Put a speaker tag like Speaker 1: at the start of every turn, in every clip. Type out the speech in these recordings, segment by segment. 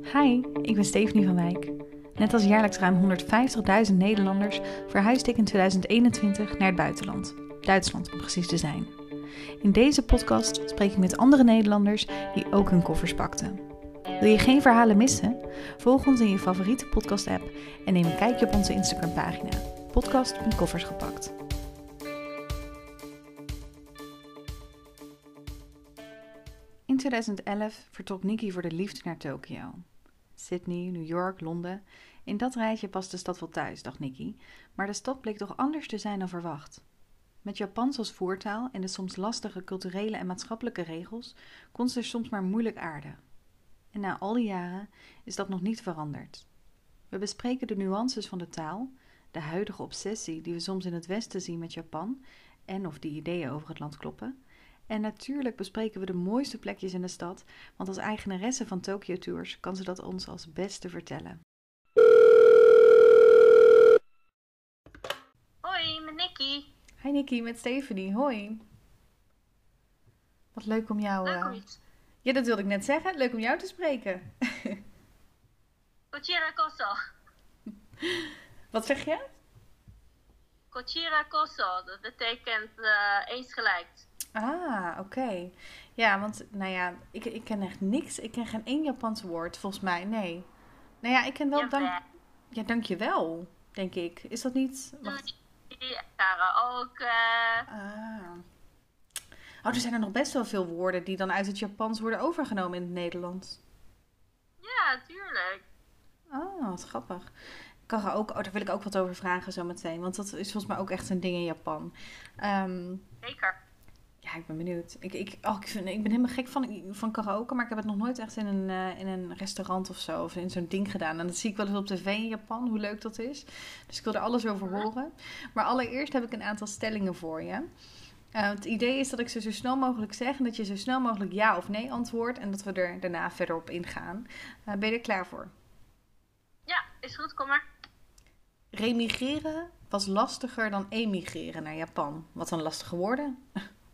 Speaker 1: Hi, ik ben Stephanie van Wijk. Net als jaarlijks ruim 150.000 Nederlanders verhuisde ik in 2021 naar het buitenland. Duitsland om precies te zijn. In deze podcast spreek ik met andere Nederlanders die ook hun koffers pakten. Wil je geen verhalen missen? Volg ons in je favoriete podcast-app en neem een kijkje op onze Instagram-pagina. Podcast.koffersgepakt. In 2011 vertrok Nikki voor de liefde naar Tokio. Sydney, New York, Londen. In dat rijtje past de stad wel thuis, dacht Nikki. Maar de stad bleek toch anders te zijn dan verwacht. Met Japans als voertaal en de soms lastige culturele en maatschappelijke regels kon ze er soms maar moeilijk aarden. En na al die jaren is dat nog niet veranderd. We bespreken de nuances van de taal, de huidige obsessie die we soms in het Westen zien met Japan en of die ideeën over het land kloppen. En natuurlijk bespreken we de mooiste plekjes in de stad, want als eigenaresse van Tokyo Tours kan ze dat ons als beste vertellen.
Speaker 2: Hoi, met Nikki.
Speaker 1: Hi Nikki, met Stephanie. Hoi. Wat leuk om jou...
Speaker 2: Leuk om iets.
Speaker 1: Ja, dat wilde ik net zeggen. Leuk om jou te spreken.
Speaker 2: Kochira koso.
Speaker 1: Wat zeg je?
Speaker 2: Kochira koso, dat betekent eens gelijk.
Speaker 1: Ah, oké. Ja, want ik ken echt niks. Ik ken geen één Japans woord, volgens mij. Nee. Nou ja, ik ken wel dankjewel, denk ik. Is dat niet... Wacht.
Speaker 2: Ook.
Speaker 1: Oh, er zijn er nog best wel veel woorden die dan uit het Japans worden overgenomen in het Nederlands.
Speaker 2: Ja, tuurlijk.
Speaker 1: Oh, wat grappig. Daar wil ik ook wat over vragen zo meteen. Want dat is volgens mij ook echt een ding in Japan.
Speaker 2: Zeker.
Speaker 1: Ja, ik ben benieuwd. Ik ben helemaal gek van karaoke, maar ik heb het nog nooit echt in een restaurant of zo, of in zo'n ding gedaan. En dat zie ik wel eens op tv in Japan, hoe leuk dat is. Dus ik wil er alles over horen. Maar allereerst heb ik een aantal stellingen voor je. Het idee is dat ik ze zo snel mogelijk zeg en dat je zo snel mogelijk ja of nee antwoordt en dat we er daarna verder op ingaan. Ben je er klaar voor?
Speaker 2: Ja, is goed, kom maar.
Speaker 1: Remigreren was lastiger dan emigreren naar Japan. Wat een lastige woorden.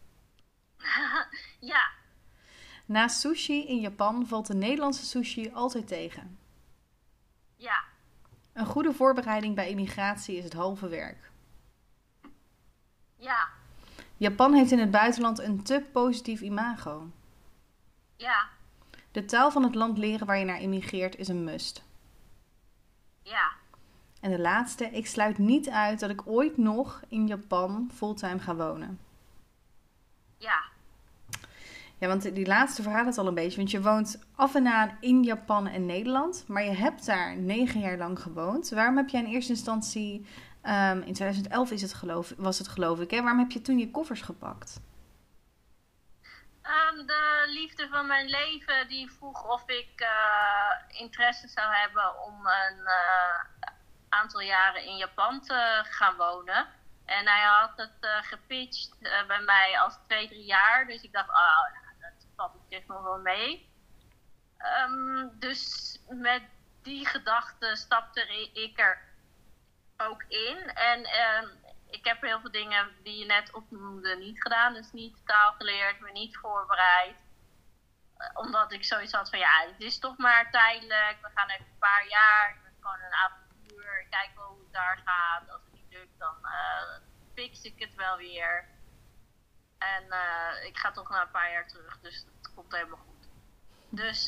Speaker 2: Ja.
Speaker 1: Na sushi in Japan valt de Nederlandse sushi altijd tegen.
Speaker 2: Ja.
Speaker 1: Een goede voorbereiding bij immigratie is het halve werk.
Speaker 2: Ja.
Speaker 1: Japan heeft in het buitenland een te positief imago.
Speaker 2: Ja.
Speaker 1: De taal van het land leren waar je naar immigreert is een must.
Speaker 2: Ja.
Speaker 1: En de laatste, ik sluit niet uit dat ik ooit nog in Japan fulltime ga wonen.
Speaker 2: Ja.
Speaker 1: Ja, want die laatste verhaal het al een beetje. Want je woont af en aan in Japan en Nederland. Maar je hebt daar 9 jaar lang gewoond. Waarom heb jij in eerste instantie... in 2011 was het geloof ik. Hè? Waarom heb je toen je koffers gepakt?
Speaker 2: De liefde van mijn leven die vroeg of ik interesse zou hebben om een aantal jaren in Japan te gaan wonen. En hij had het gepitcht bij mij als 2-3 jaar. Dus ik dacht, dat valt op zich nog wel mee. Dus met die gedachte stapte ik er ook in. En ik heb heel veel dingen die je net opnoemde niet gedaan. Dus niet taal geleerd, me niet voorbereid. Omdat ik zoiets had van, ja, het is toch maar tijdelijk. We gaan even een paar jaar. Het is gewoon een avontuur. Kijk wel hoe het daar gaat. Als het niet lukt, dan fix ik het wel weer. En ik ga toch na een paar jaar terug. Dus het komt helemaal goed. Dus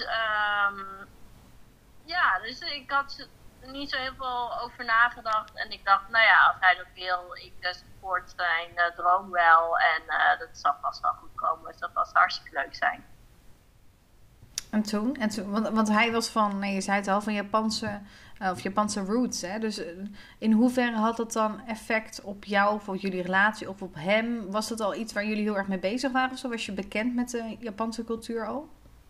Speaker 2: dus ik had niet zo heel veel over nagedacht. En ik dacht, nou ja, als hij dat wil, ik support zijn droom wel. En dat zal vast wel goed komen. Het zal vast hartstikke leuk zijn.
Speaker 1: En toen want hij was je zei het al, van Japanse roots. Hè? Dus in hoeverre had dat dan effect op jou of op jullie relatie of op hem? Was dat al iets waar jullie heel erg mee bezig waren of zo? Was je bekend met de Japanse cultuur al?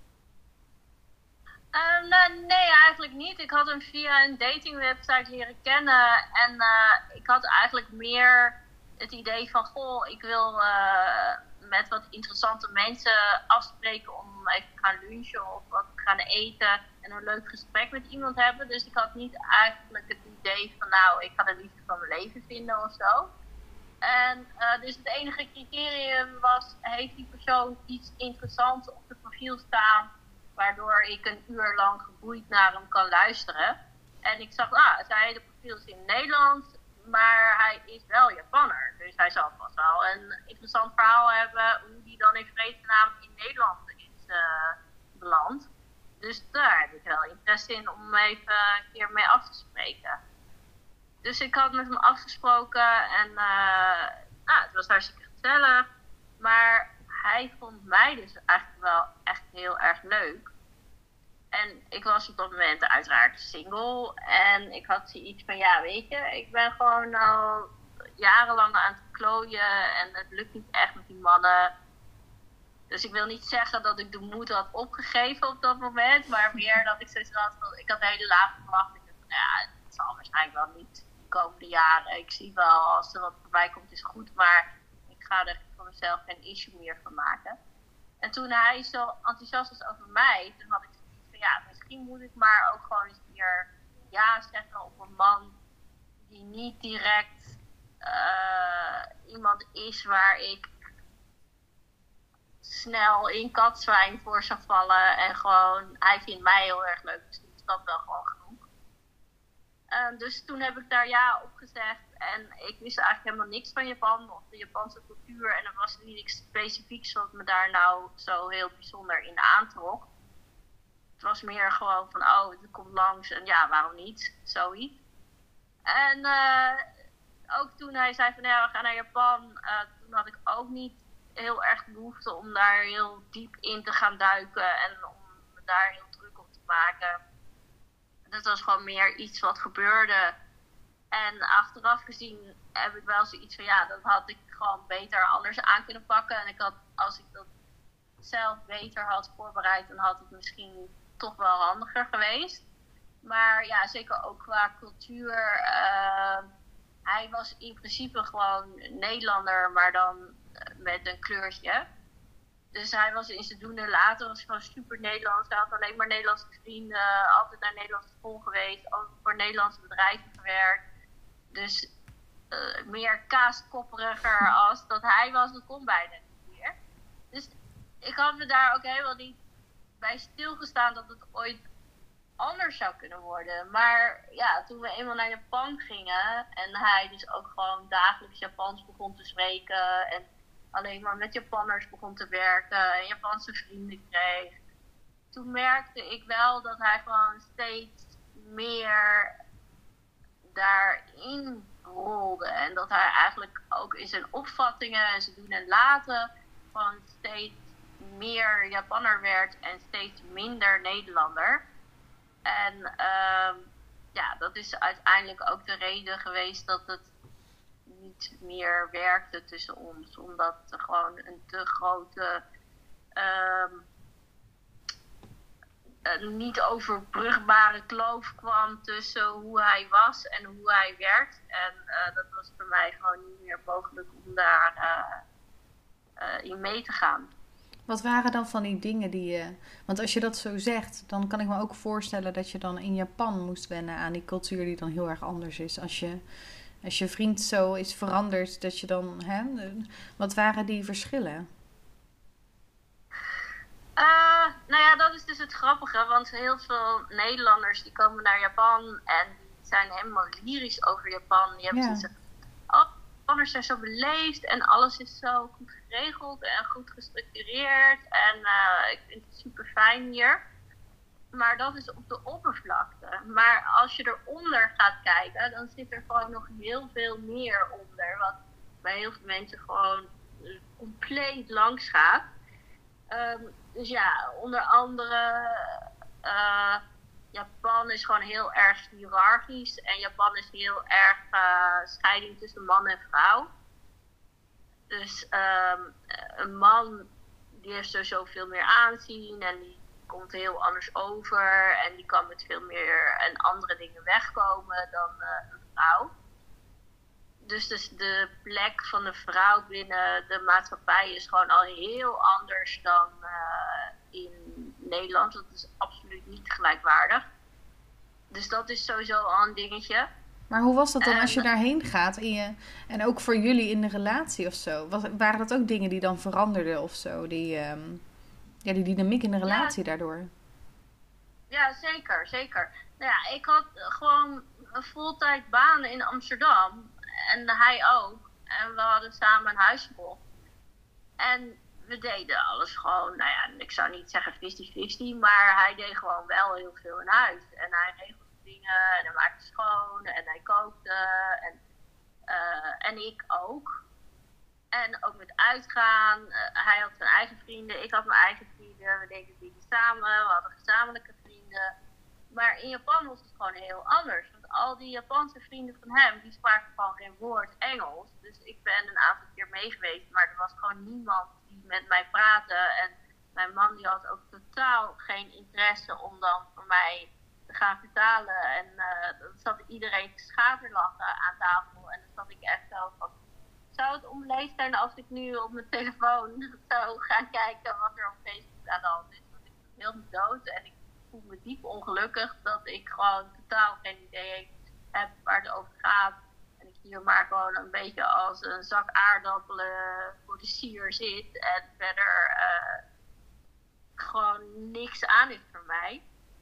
Speaker 2: Nee, eigenlijk niet. Ik had hem via een datingwebsite leren kennen. En ik had eigenlijk meer het idee van, ik wil met wat interessante mensen afspreken om even te gaan lunchen of wat te gaan eten en een leuk gesprek met iemand hebben. Dus ik had niet eigenlijk het idee van, ik ga de liefde van mijn leven vinden of zo. En dus het enige criterium was, heeft die persoon iets interessants op het profiel staan waardoor ik een uur lang geboeid naar hem kan luisteren. En ik zag, zijn hele profiel is in het Nederlands, maar hij is wel Japanner. Dus hij zal vast wel een interessant verhaal hebben hoe die dan in vredesnaam in Nederland is beland. Dus daar heb ik wel interesse in om even een keer mee af te spreken. Dus ik had met hem afgesproken en het was hartstikke gezellig. Maar hij vond mij dus eigenlijk wel echt heel erg leuk. En ik was op dat moment uiteraard single. En ik had zoiets van, weet je, ik ben gewoon al jarenlang aan het klooien. En het lukt niet echt met die mannen. Dus ik wil niet zeggen dat ik de moed had opgegeven op dat moment. Maar meer dat ik zoiets had, ik had een hele lage verwachting. Het zal waarschijnlijk wel niet de komende jaren. Ik zie wel, als er wat voorbij komt is goed. Maar ik ga er voor mezelf geen issue meer van maken. En toen hij zo enthousiast was over mij, toen had ik zoiets van, misschien moet ik maar ook gewoon eens meer ja zeggen op een man die niet direct iemand is waar ik snel in katzwijn voor zou vallen. En gewoon, hij vindt mij heel erg leuk, dus is dat wel gewoon genoeg. Dus toen heb ik daar ja op gezegd. En ik wist eigenlijk helemaal niks van Japan of de Japanse cultuur. En er was niets specifieks wat me daar nou zo heel bijzonder in aantrok. Het was meer gewoon van, het komt langs en waarom niet? Zoiets. En ook toen hij zei van, we gaan naar Japan. Toen had ik ook niet heel erg behoefte om daar heel diep in te gaan duiken. En om me daar heel druk op te maken. Dat was gewoon meer iets wat gebeurde. En achteraf gezien heb ik wel zoiets van, dat had ik gewoon beter anders aan kunnen pakken. En als ik dat zelf beter had voorbereid, dan had het misschien toch wel handiger geweest. Maar zeker ook qua cultuur. Hij was in principe gewoon Nederlander, maar dan met een kleurtje. Dus hij was in zijn doen en later was gewoon super Nederlands. Hij had alleen maar Nederlandse vrienden, altijd naar Nederlandse school geweest, ook voor Nederlandse bedrijven gewerkt. Dus meer kaaskopperiger als dat hij was, dat kon bijna niet meer. Dus ik had me daar ook helemaal niet bij stilgestaan dat het ooit anders zou kunnen worden. Maar toen we eenmaal naar Japan gingen en hij dus ook gewoon dagelijks Japans begon te spreken en alleen maar met Japanners begon te werken en Japanse vrienden kreeg. Toen merkte ik wel dat hij gewoon steeds meer daarin rolde. En dat hij eigenlijk ook in zijn opvattingen en zijn doen en laten gewoon steeds meer Japanner werd en steeds minder Nederlander. En dat is uiteindelijk ook de reden geweest dat het niet meer werkte tussen ons. Omdat er gewoon een te grote niet overbrugbare kloof kwam tussen hoe hij was en hoe hij werkt. En dat was voor mij gewoon niet meer mogelijk om daar in mee te gaan.
Speaker 1: Wat waren dan van die dingen die je... Want als je dat zo zegt, dan kan ik me ook voorstellen dat je dan in Japan moest wennen aan die cultuur die dan heel erg anders is. Als je vriend zo is veranderd, dat je dan... Wat waren die verschillen?
Speaker 2: Dat is dus het grappige, want heel veel Nederlanders die komen naar Japan en die zijn helemaal lyrisch over Japan. Die hebben zoiets van, Japanners zijn zo beleefd en alles is zo goed geregeld en goed gestructureerd en ik vind het super fijn hier. Maar dat is op de oppervlakte. Maar als je eronder gaat kijken, dan zit er gewoon nog heel veel meer onder, wat bij heel veel mensen gewoon compleet langs gaat. Dus onder andere Japan is gewoon heel erg hiërarchisch. En Japan is heel erg scheiding tussen man en vrouw. Dus een man die heeft sowieso veel meer aanzien en die komt heel anders over. En die kan met veel meer en andere dingen wegkomen dan een vrouw. Dus de plek van de vrouw binnen de maatschappij is gewoon al heel anders dan in Nederland. Dat is absoluut niet gelijkwaardig. Dus dat is sowieso al een dingetje.
Speaker 1: Maar hoe was dat dan als je daarheen gaat en ook voor jullie in de relatie of zo? Waren dat ook dingen die dan veranderden of zo? Die dynamiek in de relatie daardoor?
Speaker 2: Ja, zeker, zeker. Nou ja, ik had gewoon een voltijd baan in Amsterdam. En hij ook. En we hadden samen een huis gekocht. En we deden alles gewoon, nou ja, ik zou niet zeggen 50-50, maar hij deed gewoon wel heel veel in huis. En hij regelde dingen en hij maakte schoon en hij kookte en ik ook. En ook met uitgaan. Hij had zijn eigen vrienden, ik had mijn eigen vrienden. We deden dingen samen, we hadden gezamenlijke vrienden. Maar in Japan was het gewoon heel anders. Want al die Japanse vrienden van hem, die spraken gewoon geen woord Engels. Dus ik ben een aantal keer mee geweest, maar er was gewoon niemand die met mij praatte. En mijn man die had ook totaal geen interesse om dan voor mij te gaan vertalen. En dan zat iedereen te schaterlachen aan tafel. En dan zat ik echt zo van, zou het onbeleefd zijn als ik nu op mijn telefoon zou gaan kijken wat er op Facebook aan de hand is? Want ik ben heel dood en ik voel me diep ongelukkig dat ik gewoon totaal geen idee heb waar het over gaat. En ik hier maar gewoon een beetje als een zak aardappelen voor de sier zit en verder gewoon niks aan is voor mij.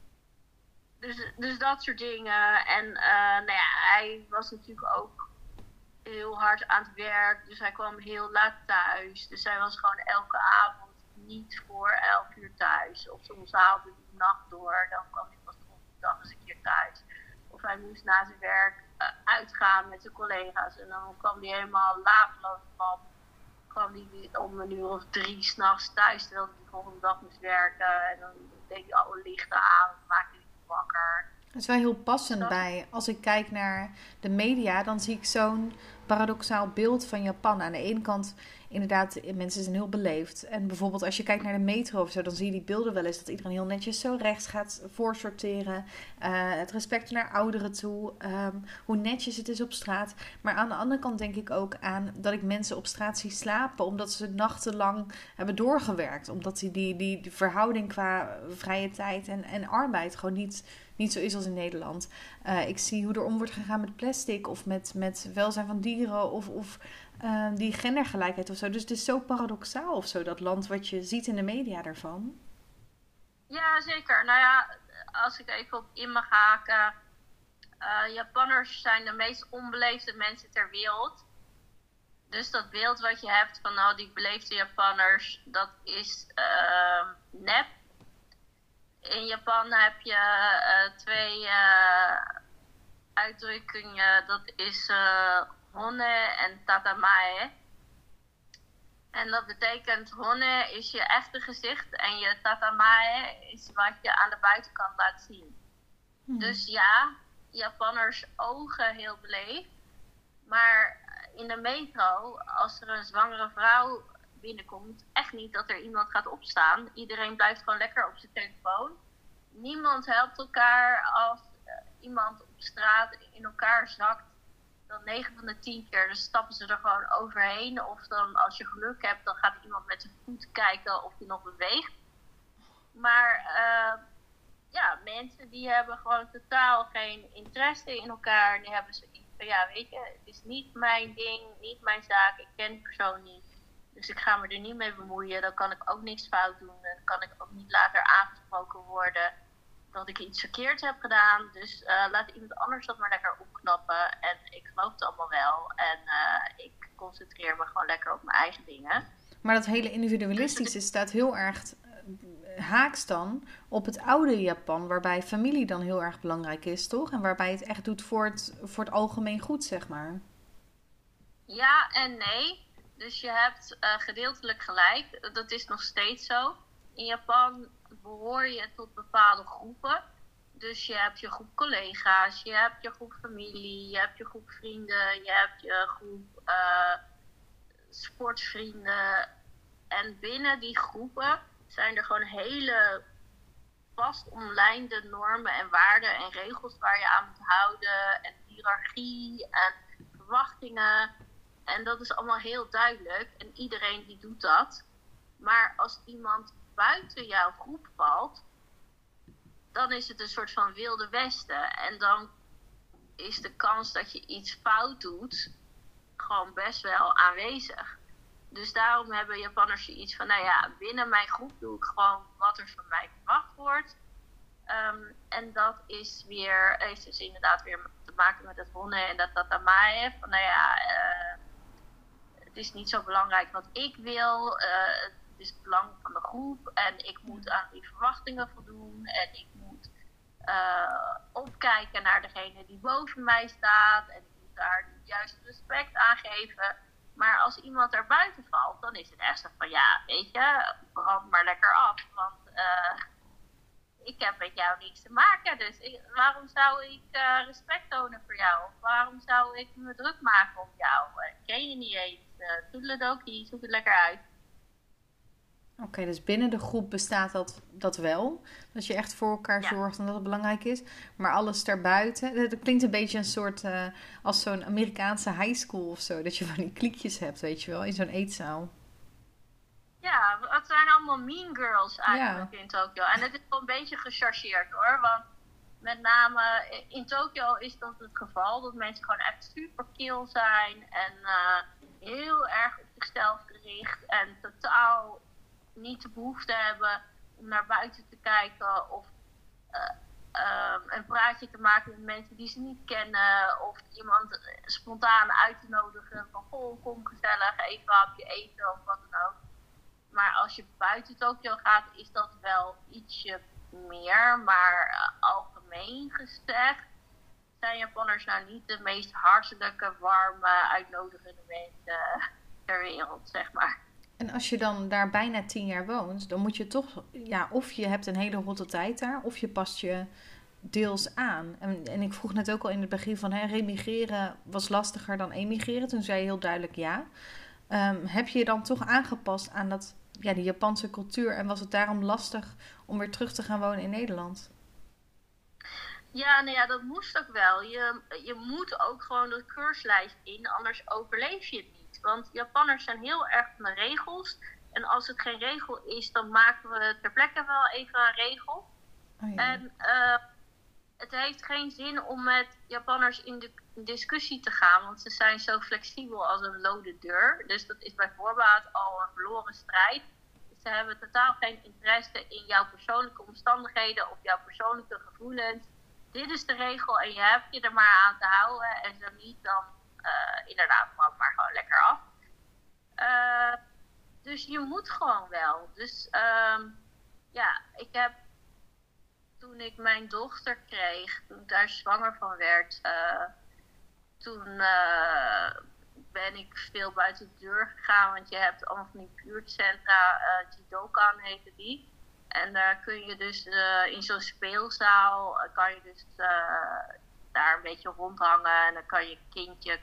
Speaker 2: Dus dat soort dingen. En nou ja, hij was natuurlijk ook heel hard aan het werk. Dus hij kwam heel laat thuis. Dus hij was gewoon elke avond niet voor 11 uur thuis. Of soms haalde hij de nacht door. Dan kwam hij pas de volgende dag eens een keer thuis. Of hij moest na zijn werk uitgaan met zijn collega's. En dan kwam hij helemaal laveloos van. Kwam hij om 1:03 s'nachts thuis. Terwijl hij de volgende dag moest werken. En dan deed hij alle lichten aan. Dan maakte hij wakker.
Speaker 1: Dat is wel heel passend bij. Als ik kijk naar de media, dan zie ik zo'n paradoxaal beeld van Japan. Aan de ene kant, inderdaad, mensen zijn heel beleefd. En bijvoorbeeld als je kijkt naar de metro of zo, dan zie je die beelden wel eens dat iedereen heel netjes zo rechts gaat voorsorteren. Het respect naar ouderen toe. Hoe netjes het is op straat. Maar aan de andere kant denk ik ook aan dat ik mensen op straat zie slapen, omdat ze nachtenlang hebben doorgewerkt. Omdat die verhouding qua vrije tijd en arbeid gewoon niet zo is als in Nederland. Ik zie hoe er om wordt gegaan met plastic of met welzijn van dieren of die gendergelijkheid of zo. Dus het is zo paradoxaal of zo, dat land wat je ziet in de media daarvan.
Speaker 2: Ja, zeker. Nou ja, als ik even op in mag haken. Japanners zijn de meest onbeleefde mensen ter wereld. Dus dat beeld wat je hebt van nou, die beleefde Japanners, dat is nep. In Japan heb je twee uitdrukkingen. Dat is honne en tatamae. En dat betekent honne is je echte gezicht en je tatamae is wat je aan de buitenkant laat zien. Dus ja, Japanners ogen heel beleefd. Maar in de metro, als er een zwangere vrouw binnenkomt, echt niet dat er iemand gaat opstaan. Iedereen blijft gewoon lekker op zijn telefoon. Niemand helpt elkaar. Als iemand op straat in elkaar zakt, dan 9 van de 10 keer dan stappen ze er gewoon overheen. Of dan als je geluk hebt, dan gaat iemand met zijn voet kijken of je nog beweegt. Maar ja, mensen die hebben gewoon totaal geen interesse in elkaar. Die hebben zoiets van, ja, weet je, het is niet mijn ding, niet mijn zaak. Ik ken die persoon niet. Dus ik ga me er niet mee bemoeien. Dan kan ik ook niks fout doen. En dan kan ik ook niet later aangesproken worden dat ik iets verkeerd heb gedaan. Dus laat iemand anders dat maar lekker opknappen. En ik geloof het allemaal wel. En ik concentreer me gewoon lekker op mijn eigen dingen.
Speaker 1: Maar dat hele individualistische staat heel erg haaks dan op het oude Japan, waarbij familie dan heel erg belangrijk is, toch? En waarbij het echt doet voor het algemeen goed, zeg maar.
Speaker 2: Ja en nee. Dus je hebt gedeeltelijk gelijk. Dat is nog steeds zo. In Japan behoor je tot bepaalde groepen. Dus je hebt je groep collega's, je hebt je groep familie, je hebt je groep vrienden, je hebt je groep sportvrienden. En binnen die groepen zijn er gewoon hele vast omlijnde normen en waarden en regels waar je aan moet houden. En hiërarchie en verwachtingen. En dat is allemaal heel duidelijk. En iedereen die doet dat. Maar als iemand buiten jouw groep valt, dan is het een soort van wilde westen. En dan is de kans dat je iets fout doet gewoon best wel aanwezig. Dus daarom hebben Japanners iets van, nou ja, binnen mijn groep doe ik gewoon wat er van mij verwacht wordt. En dat heeft dus inderdaad weer te maken met het Honne en dat Tatamae. Van nou ja, het is niet zo belangrijk wat ik wil. Het is het belang van de groep. En ik moet aan die verwachtingen voldoen. En ik moet opkijken naar degene die boven mij staat. En ik moet daar juist respect aan geven. Maar als iemand er buiten valt, dan is het echt zo van ja, weet je, brand maar lekker af. Want ik heb met jou niks te maken. Dus waarom zou ik respect tonen voor jou? Of waarom zou ik me druk maken om jou? Ik ken je niet eens. Toedeledokie, zoek het lekker uit.
Speaker 1: Oké, dus binnen de groep bestaat dat wel. Dat je echt voor elkaar zorgt en dat het belangrijk is. Maar alles daarbuiten, dat klinkt een beetje een soort als zo'n Amerikaanse high school of zo. Dat je van die kliekjes hebt, weet je wel, in zo'n eetzaal.
Speaker 2: Ja, het zijn allemaal mean girls eigenlijk in Tokio. En het is wel een beetje gechargeerd hoor. Want met name in Tokio is dat het geval. Dat mensen gewoon echt super kil zijn. En heel erg op zichzelf gericht. En totaal niet de behoefte hebben om naar buiten te kijken. Of een praatje te maken met mensen die ze niet kennen. Of iemand spontaan uit te nodigen. Van goh, kom gezellig, even een hapje eten of wat dan ook. Maar als je buiten Tokio gaat, is dat wel ietsje meer. Maar algemeen gezegd zijn Japanners nou niet de meest hartelijke, warme, uitnodigende mensen ter wereld, zeg maar.
Speaker 1: En als je dan daar bijna 10 jaar woont, dan moet je toch, ja, of je hebt een hele rotte tijd daar, of je past je deels aan. En ik vroeg net ook al in het begin van, remigreren was lastiger dan emigreren. Toen zei je heel duidelijk ja. Heb je je dan toch aangepast aan die Japanse cultuur en was het daarom lastig om weer terug te gaan wonen in Nederland?
Speaker 2: Ja, nou ja, dat moest ook wel. Je moet ook gewoon de keurslijst in, anders overleef je het niet. Want Japanners zijn heel erg van de regels. En als het geen regel is, dan maken we ter plekke wel even een regel.
Speaker 1: Oh ja.
Speaker 2: En het heeft geen zin om met Japanners in de discussie te gaan, want ze zijn zo flexibel als een lode deur. Dus dat is bij voorbaat al een verloren strijd. Ze hebben totaal geen interesse in jouw persoonlijke omstandigheden of jouw persoonlijke gevoelens. Dit is de regel en je hebt je er maar aan te houden. En zo niet, dan inderdaad maar gewoon lekker af. Dus je moet gewoon wel. Dus ik heb toen ik mijn dochter kreeg, toen ik daar zwanger van werd, toen ben ik veel buiten de deur gegaan. Want je hebt allemaal van die buurtcentra, Jidokan heette die. En daar kun je dus in zo'n speelzaal, kan je dus daar een beetje rondhangen. En dan kan je kindje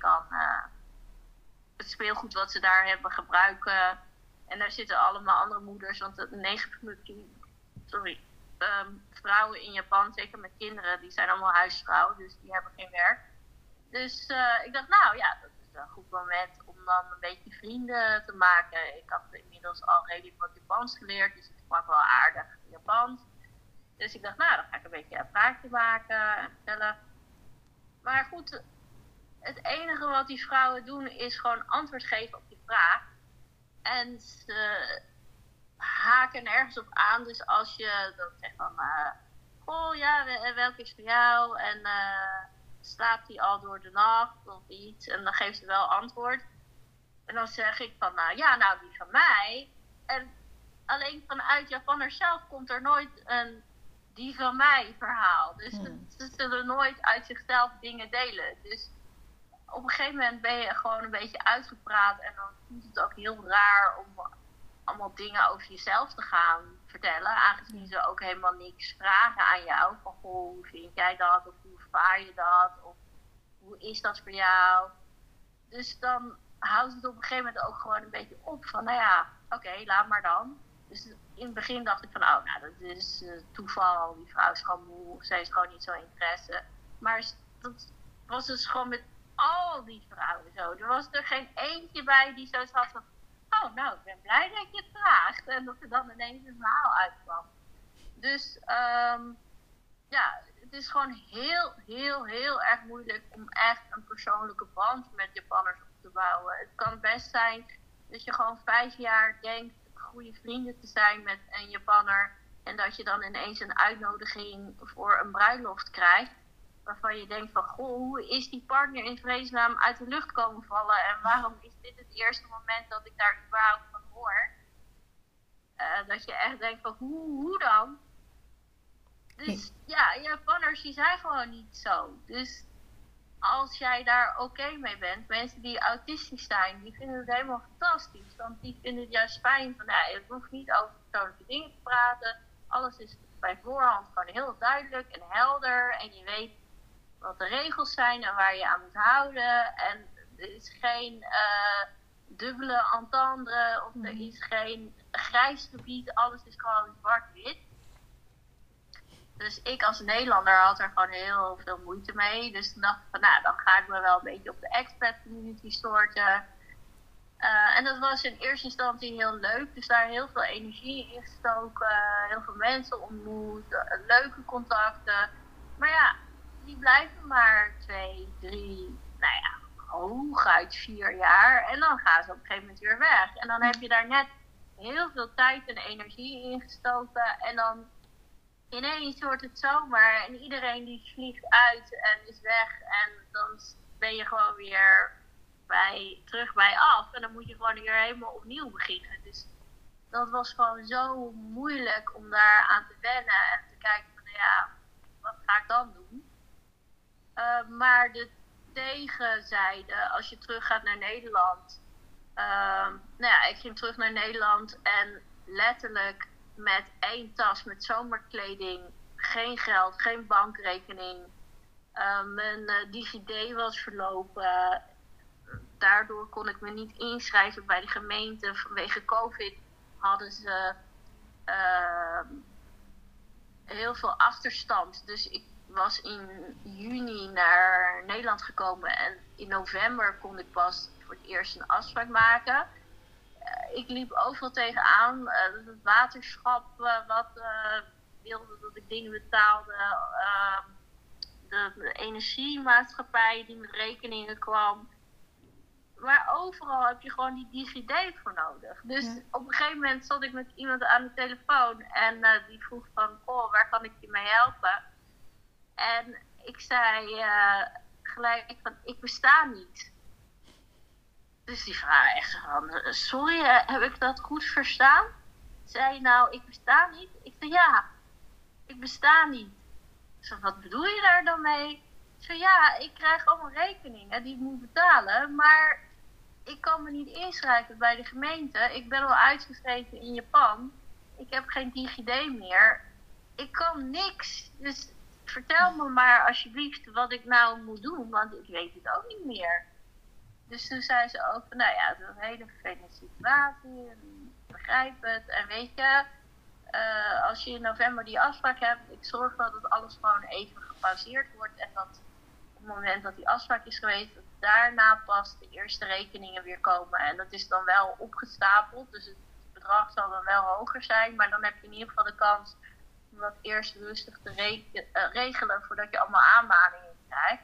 Speaker 2: het speelgoed wat ze daar hebben gebruiken. En daar zitten allemaal andere moeders, want de 9 van de vrouwen in Japan, zeker met kinderen, die zijn allemaal huisvrouwen, dus die hebben geen werk. Dus ik dacht, nou ja, dat is een goed moment om dan een beetje vrienden te maken. Ik had inmiddels al redelijk wat Japans geleerd, dus ik sprak wel aardig Japans. Dus ik dacht, nou, dan ga ik een beetje een praatje maken en vertellen. Maar goed, het enige wat die vrouwen doen is gewoon antwoord geven op die vraag. En ze haken ergens op aan. Dus als je dan zegt van, oh ja, welke is voor jou? En slaapt die al door de nacht of iets? En dan geeft ze wel antwoord. En dan zeg ik van, nou die van mij. En alleen vanuit Japanners zelf komt er nooit een die van mij verhaal. Dus ze zullen nooit uit zichzelf dingen delen. Dus op een gegeven moment ben je gewoon een beetje uitgepraat. En dan voelt het ook heel raar om allemaal dingen over jezelf te gaan vertellen. Aangezien ze ook helemaal niks vragen aan jou. Van, goh, hoe vind jij dat? Of hoe ervaar je dat? Of hoe is dat voor jou? Dus dan houdt het op een gegeven moment ook gewoon een beetje op. Van, nou ja, oké, laat maar dan. Dus in het begin dacht ik van, oh, nou, dat is toeval. Die vrouw is gewoon moe. Zij is gewoon niet zo interesse. Maar dat was dus gewoon met al die vrouwen zo. Er was er geen eentje bij die zoiets had van, oh, nou, ik ben blij dat je het vraagt. En dat er dan ineens een verhaal uitkwam. Dus het is gewoon heel, heel, heel erg moeilijk om echt een persoonlijke band met Japanners op te bouwen. Het kan best zijn dat je gewoon 5 jaar denkt goede vrienden te zijn met een Japanner. En dat je dan ineens een uitnodiging voor een bruiloft krijgt. Waarvan je denkt van, goh, hoe is die partner in vredesnaam uit de lucht komen vallen? En waarom is dit het eerste moment dat ik daar überhaupt van hoor? Dat je echt denkt van, hoe dan? Dus ja, Japanners die zijn gewoon niet zo. Dus als jij daar oké mee bent, mensen die autistisch zijn, die vinden het helemaal fantastisch. Want die vinden het juist fijn van, je hoeft niet over persoonlijke dingen te praten. Alles is bij voorhand gewoon heel duidelijk en helder. En je weet wat de regels zijn en waar je aan moet houden. En er is geen dubbele entendre of er is geen grijs gebied. Alles is gewoon zwart-wit. Dus ik als Nederlander had er gewoon heel veel moeite mee. Dus toen dacht ik van, dan ga ik me wel een beetje op de expat community storten. En dat was in eerste instantie heel leuk. Dus daar heel veel energie in gestoken. Heel veel mensen ontmoet. Leuke contacten. Maar ja, die blijven maar 2, 3, hooguit 4 jaar. En dan gaan ze op een gegeven moment weer weg. En dan heb je daar net heel veel tijd en energie in gestoken. En dan ineens wordt het zomer en iedereen die vliegt uit en is weg. En dan ben je gewoon weer terug bij af. En dan moet je gewoon weer helemaal opnieuw beginnen. Dus dat was gewoon zo moeilijk om daar aan te wennen. En te kijken van, wat ga ik dan doen? Maar de tegenzijde, als je terug gaat naar Nederland. Ik ging terug naar Nederland en letterlijk met 1 tas met zomerkleding, geen geld, geen bankrekening. Mijn DigiD was verlopen. Daardoor kon ik me niet inschrijven bij de gemeente. Vanwege COVID hadden ze heel veel achterstand. Dus ik was in juni naar Nederland gekomen en in november kon ik pas voor het eerst een afspraak maken. Ik liep overal tegenaan. Het waterschap wat wilde dat ik dingen betaalde. De energiemaatschappij die met rekeningen kwam. Maar overal heb je gewoon die DigiD voor nodig. Dus op een gegeven moment zat ik met iemand aan de telefoon. En die vroeg van, waar kan ik je mee helpen? En ik zei gelijk van, ik besta niet. Dus die vraag echt van, sorry, heb ik dat goed verstaan? Zei je nou, ik besta niet? Ik zei, ja, ik besta niet. Ik zei, wat bedoel je daar dan mee? Ik zei, ja, ik krijg allemaal rekeningen die ik moet betalen, maar ik kan me niet inschrijven bij de gemeente. Ik ben al uitgeschreven in Japan. Ik heb geen DigiD meer. Ik kan niks. Dus vertel me maar alsjeblieft wat ik nou moet doen, want ik weet het ook niet meer. Dus toen zei ze ook van, het is een hele vervelende situatie. En ik begrijp het. En weet je, als je in november die afspraak hebt, ik zorg wel dat alles gewoon even gepauzeerd wordt. En dat op het moment dat die afspraak is geweest, dat daarna pas de eerste rekeningen weer komen. En dat is dan wel opgestapeld. Dus het bedrag zal dan wel hoger zijn. Maar dan heb je in ieder geval de kans om dat eerst rustig te regelen voordat je allemaal aanmaningen krijgt.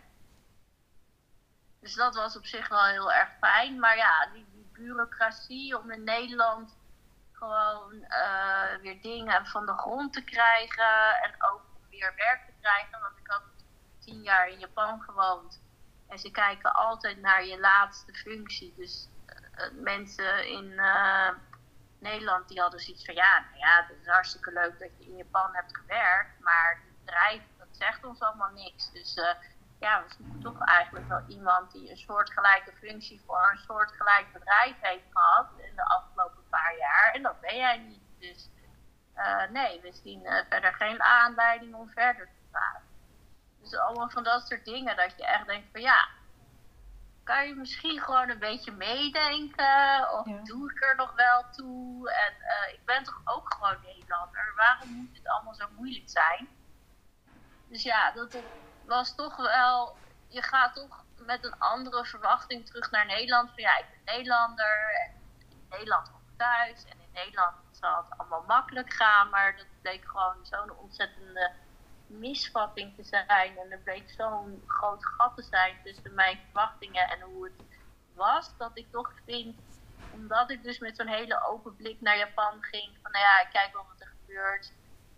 Speaker 2: Dus dat was op zich wel heel erg fijn. Maar ja, die bureaucratie om in Nederland gewoon weer dingen van de grond te krijgen. En ook weer werk te krijgen. Want ik had 10 jaar in Japan gewoond. En ze kijken altijd naar je laatste functie. Dus mensen in Nederland die hadden zoiets van, het is hartstikke leuk dat je in Japan hebt gewerkt. Maar het bedrijf, dat zegt ons allemaal niks. Dus we zoeken toch eigenlijk wel iemand die een soortgelijke functie voor een soortgelijk bedrijf heeft gehad in de afgelopen paar jaar. En dat ben jij niet. Dus nee, we zien verder geen aanleiding om verder te gaan. Dus allemaal van dat soort dingen dat je echt denkt van kan je misschien gewoon een beetje meedenken? Of doe ik er nog wel toe? En ik ben toch ook gewoon Nederlander? Waarom moet het allemaal zo moeilijk zijn? Dus dat was toch wel, je gaat toch met een andere verwachting terug naar Nederland. Van ik ben Nederlander en in Nederland kom ik thuis. En in Nederland zal het allemaal makkelijk gaan. Maar dat bleek gewoon zo'n ontzettende misvatting te zijn. En er bleek zo'n groot gat te zijn tussen mijn verwachtingen en hoe het was. Dat ik toch vind, omdat ik dus met zo'n hele open blik naar Japan ging. Van ik kijk wel wat er gebeurt.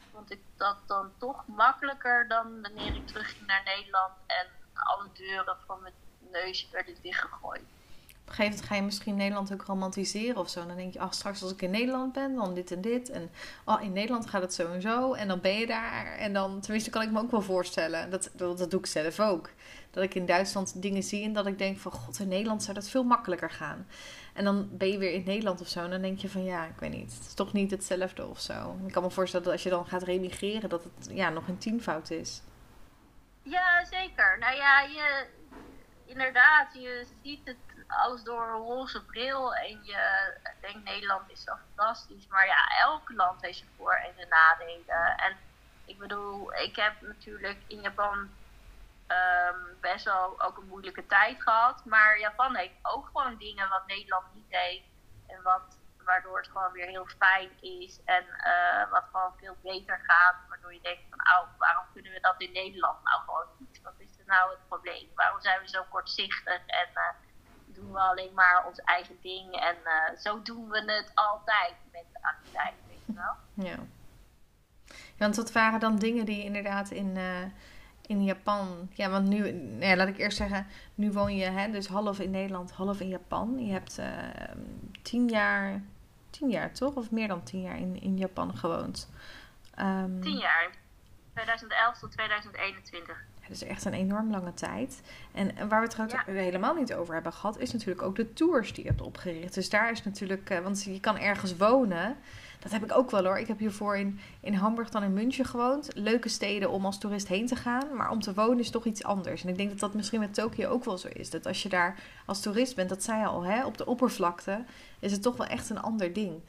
Speaker 2: vond ik dat dan toch makkelijker dan wanneer ik terugging naar Nederland en alle deuren voor mijn neus werden dichtgegooid.
Speaker 1: Op een gegeven moment ga je misschien Nederland ook romantiseren of zo. Dan denk je, straks als ik in Nederland ben, dan dit en dit. En in Nederland gaat het zo en zo. En dan ben je daar. En dan, tenminste kan ik me ook wel voorstellen. Dat doe ik zelf ook. Dat ik in Duitsland dingen zie en dat ik denk van, god, in Nederland zou dat veel makkelijker gaan. En dan ben je weer in Nederland of zo. En dan denk je van, ja, ik weet niet. Het is toch niet hetzelfde of zo. Ik kan me voorstellen dat als je dan gaat remigreren, dat het nog een tienvoud is.
Speaker 2: Ja, zeker. Nou ja, inderdaad, je ziet het alles door een roze bril en je denkt Nederland is zo fantastisch. Maar ja, elk land heeft zijn voor- en zijn nadelen. En ik bedoel, ik heb natuurlijk in Japan best wel ook een moeilijke tijd gehad. Maar Japan heeft ook gewoon dingen wat Nederland niet heeft. En waardoor het gewoon weer heel fijn is. En wat gewoon veel beter gaat. Waardoor je denkt van, waarom kunnen we dat in Nederland nou gewoon niet? Wat is er nou het probleem? Waarom zijn we zo kortzichtig? En doen we alleen maar ons eigen ding. En zo doen we het altijd met de activiteit, weet je wel.
Speaker 1: Ja. Want wat waren dan dingen die inderdaad in Japan... Ja, want nu, laat ik eerst zeggen... Nu woon je dus half in Nederland, half in Japan. Je hebt 10 jaar toch? Of meer dan 10 jaar in Japan gewoond.
Speaker 2: 10 jaar. 2011 tot 2021.
Speaker 1: Dat is echt een enorm lange tijd. En waar we het trouwens helemaal niet over hebben gehad... is natuurlijk ook de tours die je hebt opgericht. Dus daar is natuurlijk... want je kan ergens wonen... Dat heb ik ook wel hoor. Ik heb hiervoor in Hamburg dan in München gewoond. Leuke steden om als toerist heen te gaan. Maar om te wonen is toch iets anders. En ik denk dat dat misschien met Tokio ook wel zo is. Dat als je daar als toerist bent, dat zei je al, hè, op de oppervlakte... is het toch wel echt een ander ding.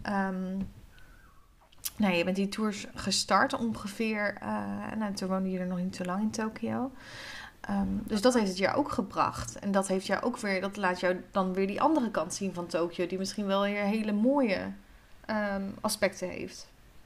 Speaker 1: Je bent die tours gestart ongeveer... toen woonde je er nog niet zo lang in Tokio. Dus dat heeft het jou ook gebracht. En dat heeft jou ook weer... Dat laat jou dan weer die andere kant zien van Tokio... die misschien wel weer hele mooie... aspecten heeft.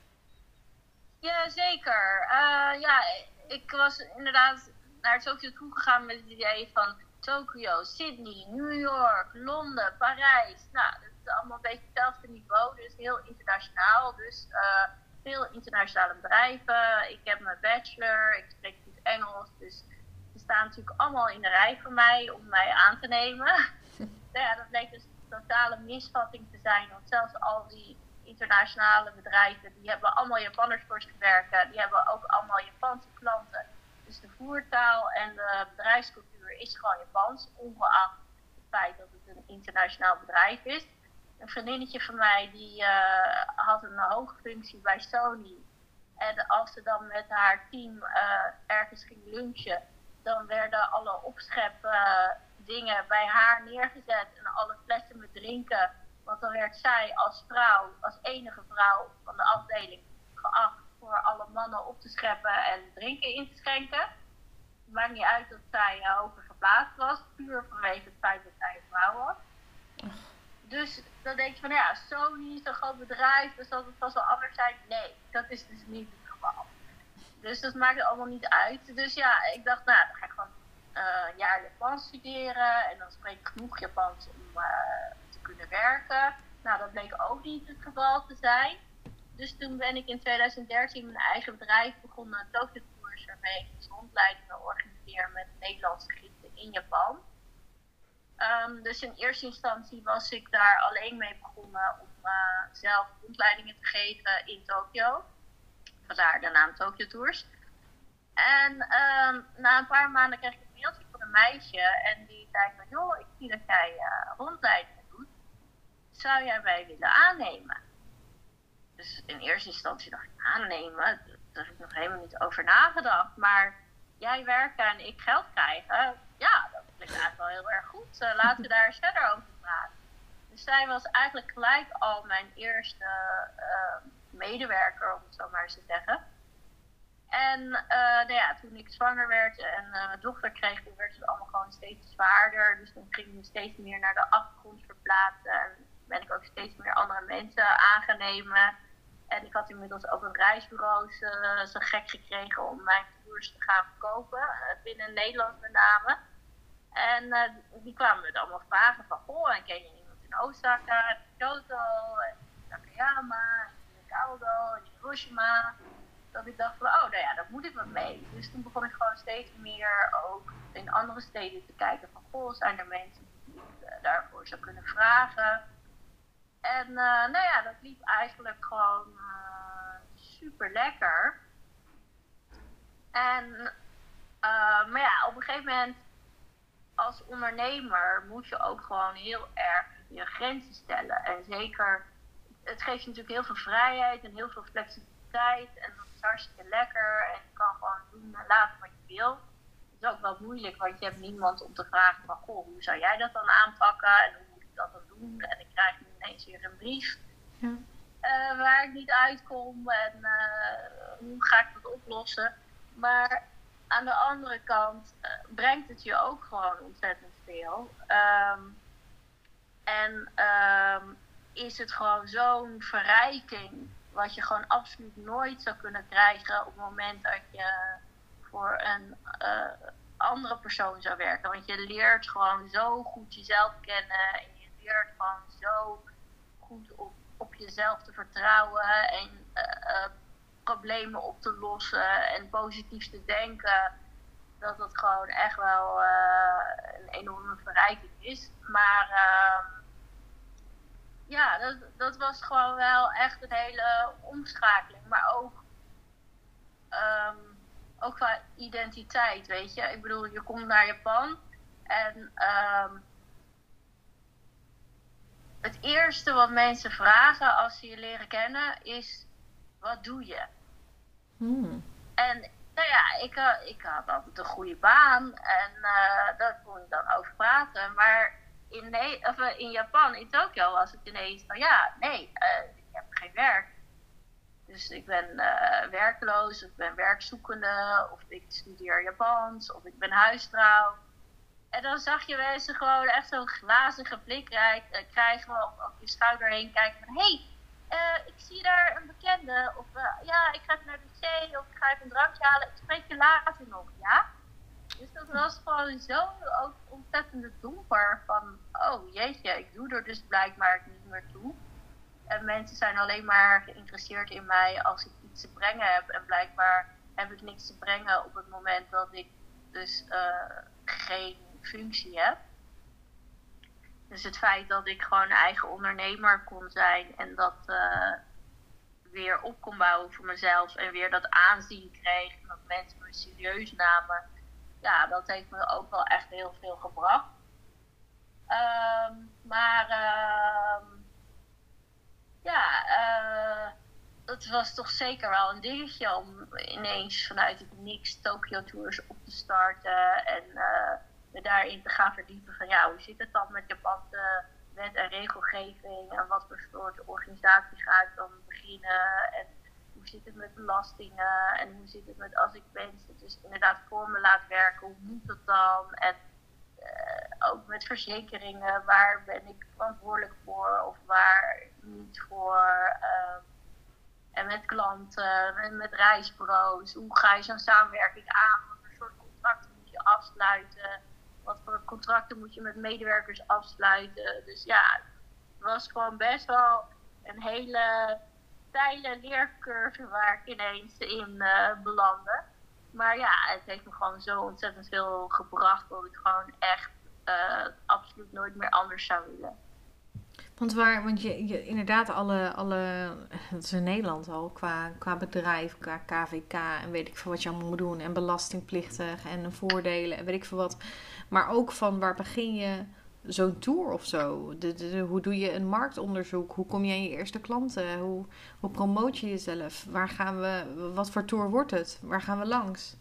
Speaker 2: Ja, zeker. Ik was inderdaad naar Tokio toe gegaan met het idee van Tokio, Sydney, New York, Londen, Parijs. Nou, dat is allemaal een beetje hetzelfde niveau, dus heel internationaal. Dus veel internationale bedrijven. Ik heb mijn bachelor, ik spreek goed Engels, dus ze staan natuurlijk allemaal in de rij voor mij om mij aan te nemen. Dat bleek dus een totale misvatting te zijn, want zelfs al die internationale bedrijven, die hebben allemaal Japanners voor zich werken. Die hebben ook allemaal Japanse klanten. Dus de voertaal en de bedrijfscultuur is gewoon Japans, ongeacht het feit dat het een internationaal bedrijf is. Een vriendinnetje van mij, die had een hoge functie bij Sony. En als ze dan met haar team ergens ging lunchen, dan werden alle opschep dingen bij haar neergezet en alle flessen met drinken. Want dan werd zij als vrouw, als enige vrouw van de afdeling, geacht voor alle mannen op te scheppen en drinken in te schenken. Het maakt niet uit dat zij hoger geplaatst was, puur vanwege het feit dat zij een vrouw was. Dus dan denk je van Sony is een groot bedrijf, dus dat het vast wel anders zijn. Nee, dat is dus niet het geval. Dus dat maakt er allemaal niet uit. Dus ik dacht, dan ga ik gewoon een jaar Japans studeren en dan spreek ik genoeg Japans om te kunnen werken. Nou, dat bleek ook niet het geval te zijn. Dus toen ben ik in 2013 mijn eigen bedrijf begonnen, Tokyo Tours, waarmee ik dus rondleidingen organiseer met Nederlandse gidsen in Japan. Dus in eerste instantie was ik daar alleen mee begonnen om zelf rondleidingen te geven in Tokio. Vandaar de naam Tokyo Tours. En na een paar maanden kreeg ik een mailtje van een meisje en die zei van, joh, ik zie dat jij rondleidingen doet. Zou jij mij willen aannemen? Dus in eerste instantie dacht ik, aannemen? Daar heb ik nog helemaal niet over nagedacht. Maar jij werken en ik geld krijgen, ja, dat klinkt eigenlijk wel heel erg goed. Laten we daar eens verder over praten. Dus zij was eigenlijk gelijk al mijn eerste medewerker, om het zo maar eens te zeggen. En toen ik zwanger werd en mijn dochter kreeg, toen werd het allemaal gewoon steeds zwaarder. Dus toen ging ik me steeds meer naar de achtergrond verplaatsen. En ben ik ook steeds meer andere mensen aan gaan nemen. En ik had inmiddels ook een reisbureau zo gek gekregen om mijn tours te gaan verkopen. Binnen Nederland met name. En die kwamen me dan allemaal vragen van, goh, en ken je iemand in Osaka, in Kyoto, in Takayama, in Kyoto, in Hiroshima. dat ik dacht van, oh, nou ja, daar moet ik wat mee. Dus toen begon ik gewoon steeds meer ook in andere steden te kijken van, goh, zijn er mensen die ik daarvoor zou kunnen vragen? En nou ja, dat liep eigenlijk gewoon super lekker. En, maar ja, op een gegeven moment als ondernemer moet je ook gewoon heel erg je grenzen stellen. En zeker, het geeft je natuurlijk heel veel vrijheid en heel veel flexibiliteit. En dat is hartstikke lekker. En je kan gewoon doen en laten wat je wil. Het is ook wel moeilijk, want je hebt niemand om te vragen van, goh, hoe zou jij dat dan aanpakken? En hoe moet ik dat dan doen? En ik krijg nu ineens weer een brief waar ik niet uitkom. En hoe ga ik dat oplossen? Maar aan de andere kant brengt het je ook gewoon ontzettend veel. Is het gewoon zo'n verrijking wat je gewoon absoluut nooit zou kunnen krijgen op het moment dat je voor een andere persoon zou werken. Want je leert gewoon zo goed jezelf kennen en je leert gewoon zo goed op jezelf te vertrouwen en problemen op te lossen en positief te denken, dat het gewoon echt wel een enorme verrijking is. Maar ja, dat was gewoon wel echt een hele omschakeling. Maar ook qua identiteit, weet je. Ik bedoel, je komt naar Japan en het eerste wat mensen vragen als ze je leren kennen is, wat doe je? En nou ja, ik had altijd een goede baan en daar kon ik dan over praten. Maar in Japan, in Tokio, was het ineens van ik heb geen werk. Dus ik ben werkloos, of ik ben werkzoekende, of ik studeer Japans, of ik ben huisvrouw. En dan zag je mensen gewoon echt zo'n glazige blik krijgen op je schouder heen kijken van, hey, ik zie daar een bekende. Of ik ga even naar de wc, of ik ga even een drankje halen. Ik spreek je later nog, ja? Dus dat was gewoon zo ook ontzettende domper van, oh jeetje, ik doe er dus blijkbaar niet meer toe. En mensen zijn alleen maar geïnteresseerd in mij als ik iets te brengen heb. En blijkbaar heb ik niks te brengen op het moment dat ik dus geen functie heb. Dus het feit dat ik gewoon eigen ondernemer kon zijn en dat weer op kon bouwen voor mezelf en weer dat aanzien kreeg en dat mensen me serieus namen, ja, dat heeft me ook wel echt heel veel gebracht. Het was toch zeker wel een dingetje om ineens vanuit het niks Tokyo Tours op te starten en me daarin te gaan verdiepen van hoe zit het dan met Japanse wet en regelgeving en wat voor soort organisatie ga ik dan beginnen en hoe zit het met belastingen en hoe zit het met als ik mensen dus inderdaad voor me laat werken, hoe moet dat dan en ook met verzekeringen, waar ben ik verantwoordelijk voor of waar niet voor. En met klanten, en met reisbureaus. Hoe ga je zo'n samenwerking aan? Wat voor soort contracten moet je afsluiten? Wat voor contracten moet je met medewerkers afsluiten? Dus ja, het was gewoon best wel een hele steile leercurve waar ik ineens in belandde. Maar ja, het heeft me gewoon zo ontzettend veel gebracht dat ik gewoon echt absoluut nooit meer anders zou willen.
Speaker 1: Want je inderdaad dat is in Nederland al, qua bedrijf, qua KVK en weet ik veel wat je allemaal moet doen en belastingplichtig en voordelen en weet ik veel wat. Maar ook van waar begin je zo'n tour of zo? Hoe doe je een marktonderzoek? Hoe kom je aan je eerste klanten? Hoe promoot je jezelf? Wat voor tour wordt het? Waar gaan we langs?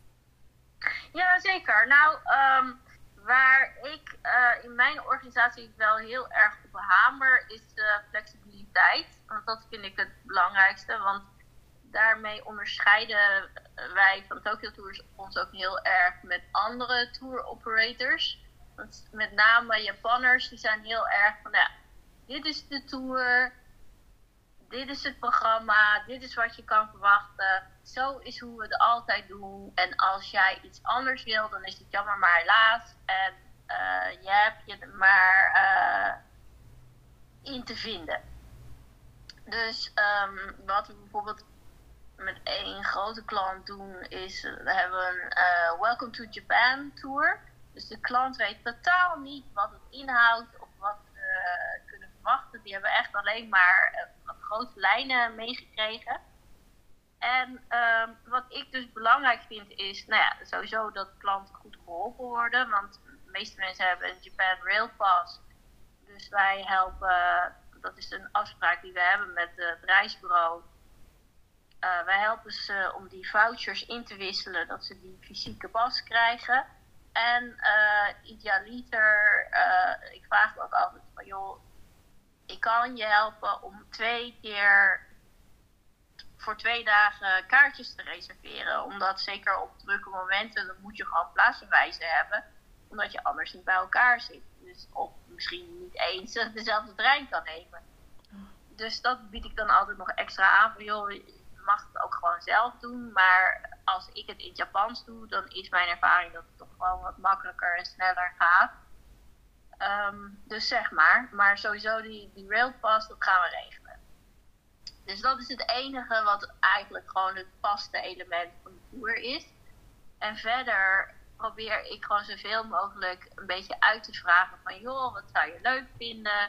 Speaker 2: Ja, zeker. Nou, waar ik in mijn organisatie wel heel erg op hamer is de flexibiliteit. Want dat vind ik het belangrijkste. Want daarmee onderscheiden wij van Tokyo Tours ons ook heel erg met andere tour operators. Want met name Japanners, die zijn heel erg van, dit is de tour, dit is het programma, dit is wat je kan verwachten. Zo is hoe we het altijd doen. En als jij iets anders wil, dan is het jammer maar helaas. En je hebt je er maar in te vinden. Dus wat we bijvoorbeeld met één grote klant doen is, we hebben een Welcome to Japan tour. Dus de klant weet totaal niet wat het inhoudt of wat we kunnen verwachten. Die hebben echt alleen maar wat grote lijnen meegekregen. En wat ik dus belangrijk vind is, nou ja, sowieso dat klanten goed geholpen worden. Want de meeste mensen hebben een Japan Rail Pass. Dus wij helpen, dat is een afspraak die we hebben met het reisbureau. Wij helpen ze om die vouchers in te wisselen, dat ze die fysieke pas krijgen. En idealiter, ik vraag ook altijd van, joh, ik kan je helpen om 2 keer voor 2 dagen kaartjes te reserveren. Omdat zeker op drukke momenten, dan moet je gewoon plaatsverwijzen hebben. Omdat je anders niet bij elkaar zit. Dus of misschien niet eens dezelfde trein kan nemen. Dus dat bied ik dan altijd nog extra aan. Van joh, je mag het ook gewoon zelf doen. Maar als ik het in het Japans doe, dan is mijn ervaring dat het toch gewoon wat makkelijker en sneller gaat. Dus zeg maar. Maar sowieso die railpass, dat gaan we regelen. Dus dat is het enige wat eigenlijk gewoon het vaste element van de tour is. En verder probeer ik gewoon zoveel mogelijk een beetje uit te vragen van joh, wat zou je leuk vinden?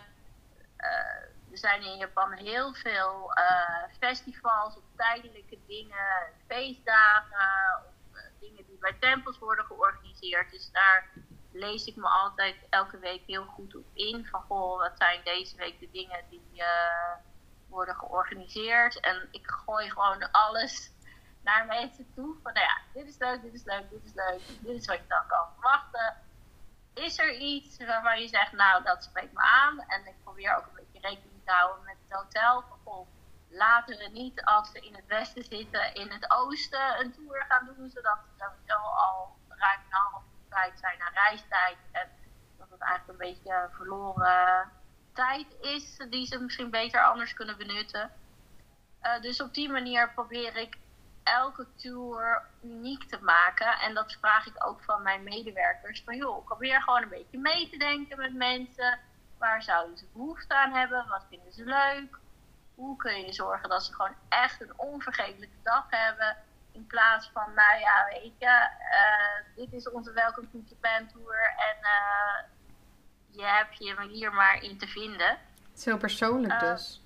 Speaker 2: Er zijn in Japan heel veel festivals of tijdelijke dingen, feestdagen of dingen die bij tempels worden georganiseerd. Dus daar lees ik me altijd elke week heel goed op in van goh, wat zijn deze week de dingen die worden georganiseerd. En ik gooi gewoon alles naar mensen toe. Van nou ja, dit is leuk, dit is leuk, dit is leuk. Dit is wat je dan kan verwachten. Is er iets waarvan je zegt, nou dat spreekt me aan. En ik probeer ook een beetje rekening te houden met het hotel. Of laten we niet, als we in het westen zitten, in het oosten een tour gaan doen. Zodat we sowieso al ruim een half uur kwijt zijn aan reistijd. En dat het eigenlijk een beetje verloren tijd is die ze misschien beter anders kunnen benutten. Dus op die manier probeer ik elke tour uniek te maken. En dat vraag ik ook van mijn medewerkers. Van joh, probeer gewoon een beetje mee te denken met mensen. Waar zouden ze behoefte aan hebben? Wat vinden ze leuk? Hoe kun je zorgen dat ze gewoon echt een onvergetelijke dag hebben? In plaats van, nou ja, weet je, dit is onze Welcome to Japan tour. En je hebt je hier maar in te vinden.
Speaker 1: Het is heel persoonlijk dus.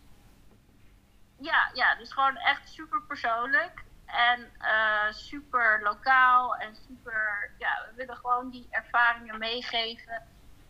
Speaker 2: Ja, dus gewoon echt super persoonlijk. En super lokaal. En super, ja, we willen gewoon die ervaringen meegeven.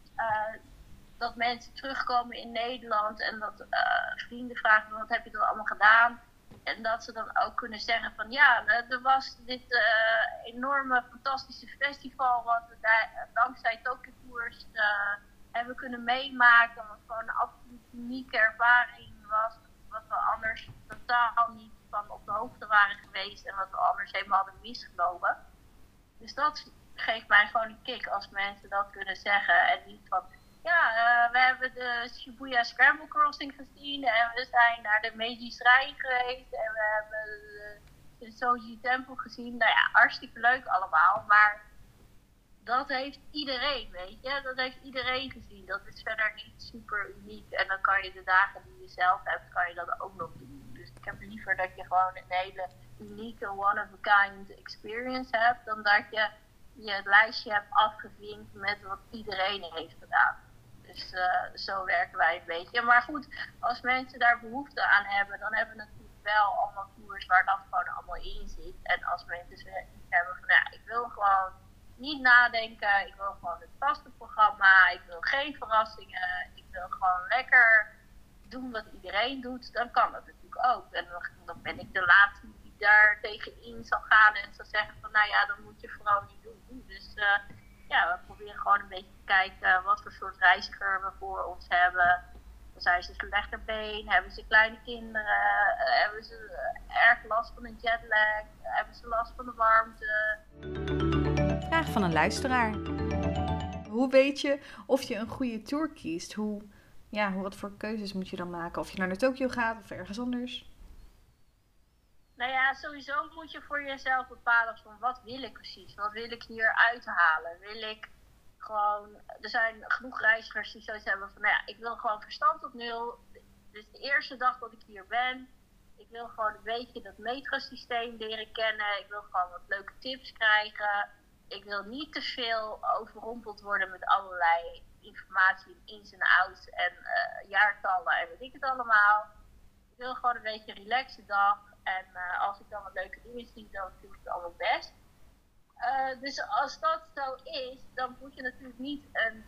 Speaker 2: Dat mensen terugkomen in Nederland. En dat vrienden vragen, wat heb je dan allemaal gedaan? En dat ze dan ook kunnen zeggen van ja, er was dit enorme fantastische festival. Wat we dankzij Tokyo Tours hebben kunnen meemaken. Wat gewoon een absoluut unieke ervaring was. Wat we anders totaal niet van op de hoogte waren geweest. En wat we anders helemaal hadden misgelopen. Dus dat geeft mij gewoon een kick als mensen dat kunnen zeggen. En niet van, ja, we hebben de Shibuya Scramble Crossing gezien. En we zijn naar de Meiji Shrine geweest. En we hebben de Soji Tempel gezien. Nou ja, hartstikke leuk allemaal. Maar dat heeft iedereen, weet je. Dat heeft iedereen gezien. Dat is verder niet super uniek. En dan kan je de dagen die je zelf hebt, kan je dat ook nog doen. Dus ik heb liever dat je gewoon een hele unieke, one-of-a-kind experience hebt. Dan dat je het lijstje hebt afgevinkt met wat iedereen heeft gedaan. Dus zo werken wij een beetje. Maar goed, als mensen daar behoefte aan hebben, dan hebben we natuurlijk wel allemaal tours waar dat gewoon allemaal in zit. En als mensen iets hebben van, ja, ik wil gewoon niet nadenken. Ik wil gewoon het vaste programma. Ik wil geen verrassingen. Ik wil gewoon lekker doen wat iedereen doet. Dan kan dat natuurlijk ook. En dan ben ik de laatste die daar tegenin zal gaan en zal zeggen van nou ja, dan moet je vooral niet doen. Dus ja, we proberen gewoon een beetje te kijken wat voor soort reiziger we voor ons hebben. Zijn ze slechterbeen? Hebben ze kleine kinderen? Hebben ze erg last van een jetlag? Hebben ze last van de warmte?
Speaker 1: Vraag van een luisteraar. Hoe weet je of je een goede tour kiest? Wat voor keuzes moet je dan maken? Of je naar Tokio gaat of ergens anders?
Speaker 2: Nou ja, sowieso moet je voor jezelf bepalen van wat wil ik precies? Wat wil ik hier uithalen? Wil ik gewoon... Er zijn genoeg reizigers die zoiets hebben van... Nou ja, ik wil gewoon verstand op nul. Dus de eerste dag dat ik hier ben... Ik wil gewoon een beetje dat metrosysteem leren kennen. Ik wil gewoon wat leuke tips krijgen. Ik wil niet te veel overrompeld worden met allerlei informatie in ins en outs en jaartallen en weet ik het allemaal. Ik wil gewoon een beetje een relaxe dag. En als ik dan wat leuke dingen zie, dan vind ik het allemaal best. Dus als dat zo is, dan moet je natuurlijk niet een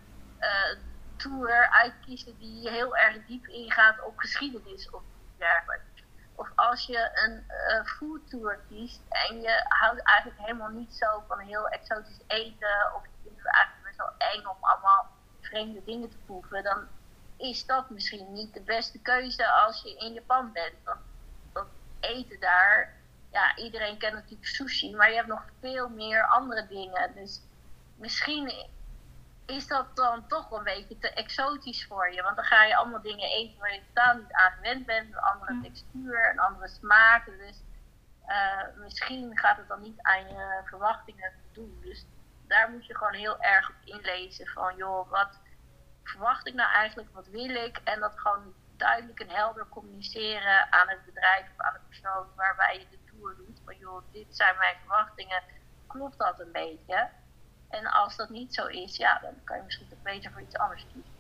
Speaker 2: tour uitkiezen die heel erg diep ingaat op geschiedenis of dergelijke. Of als je een food tour kiest en je houdt eigenlijk helemaal niet zo van heel exotisch eten, of je vindt het eigenlijk best wel eng om allemaal vreemde dingen te proeven, dan is dat misschien niet de beste keuze als je in Japan bent. Want dat eten daar, ja, iedereen kent natuurlijk sushi, maar je hebt nog veel meer andere dingen. Dus misschien is dat dan toch een beetje te exotisch voor je. Want dan ga je allemaal dingen eten waar je totaal niet aan gewend bent. Een andere textuur, een andere smaak. Dus misschien gaat het dan niet aan je verwachtingen doen. Dus daar moet je gewoon heel erg op inlezen. Van joh, wat verwacht ik nou eigenlijk? Wat wil ik? En dat gewoon duidelijk en helder communiceren aan het bedrijf of aan de persoon waarbij je de tour doet. Van joh, dit zijn mijn verwachtingen. Klopt dat een beetje? En als dat niet zo is, ja, dan kan je misschien toch beter voor iets anders kiezen.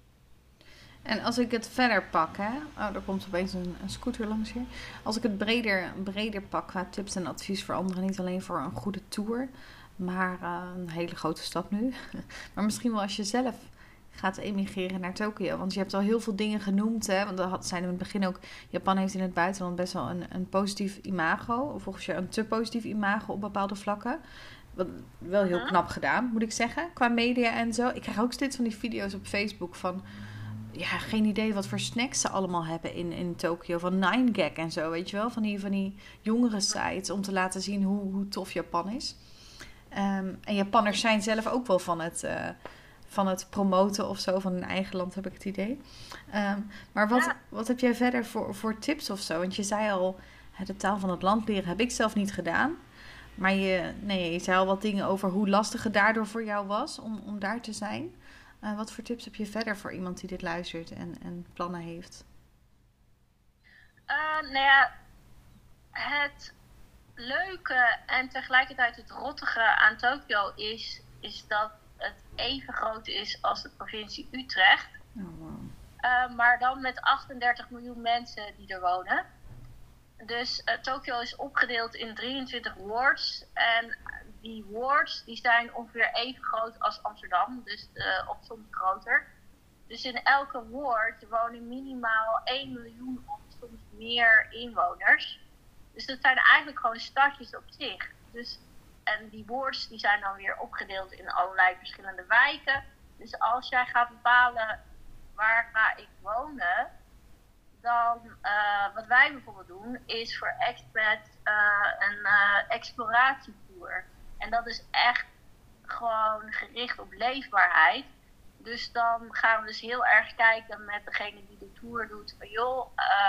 Speaker 1: En als ik het verder pak, hè? Oh, er komt opeens een scooter langs hier. Als ik het breder pak qua tips en advies voor anderen, niet alleen voor een goede tour, maar een hele grote stap nu. Maar misschien wel als je zelf gaat emigreren naar Tokio. Want je hebt al heel veel dingen genoemd, hè? Want dat zijn in het begin ook, Japan heeft in het buitenland best wel een positief imago. Of volgens je een te positief imago op bepaalde vlakken. Wat wel heel knap gedaan, moet ik zeggen. Qua media en zo. Ik krijg ook steeds van die video's op Facebook van, ja, geen idee wat voor snacks ze allemaal hebben in Tokio. Van 9gag en zo, weet je wel. Van die jongere sites om te laten zien hoe tof Japan is. En Japanners zijn zelf ook wel van het promoten of zo van hun eigen land, heb ik het idee. Maar wat heb jij verder voor tips of zo? Want je zei al, de taal van het land leren heb ik zelf niet gedaan. Maar je zei al wat dingen over hoe lastig het daardoor voor jou was om daar te zijn. Wat voor tips heb je verder voor iemand die dit luistert en plannen heeft?
Speaker 2: Nou ja, het leuke en tegelijkertijd het rottige aan Tokio is dat het even groot is als de provincie Utrecht.
Speaker 1: Oh, wow.
Speaker 2: Maar dan met 38 miljoen mensen die er wonen. Dus Tokio is opgedeeld in 23 wards. En die wards die zijn ongeveer even groot als Amsterdam. Dus of soms groter. Dus in elke ward wonen minimaal 1 miljoen of soms meer inwoners. Dus dat zijn eigenlijk gewoon stadjes op zich. Dus, en die wards die zijn dan weer opgedeeld in allerlei verschillende wijken. Dus als jij gaat bepalen waar ga ik wonen, dan wat wij bijvoorbeeld doen is voor expats een exploratietour. En dat is echt gewoon gericht op leefbaarheid. Dus dan gaan we dus heel erg kijken met degene die de tour doet van joh,